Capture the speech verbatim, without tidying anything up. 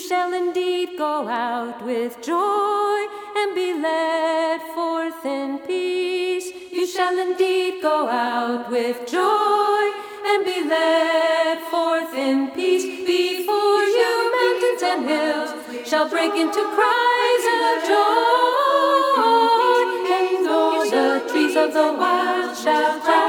shall indeed go out with joy and be led forth in peace. You shall indeed go out with joy and be led forth in peace. Before you mountains and hills shall break into cries of joy, and all the trees of the wild shall cry.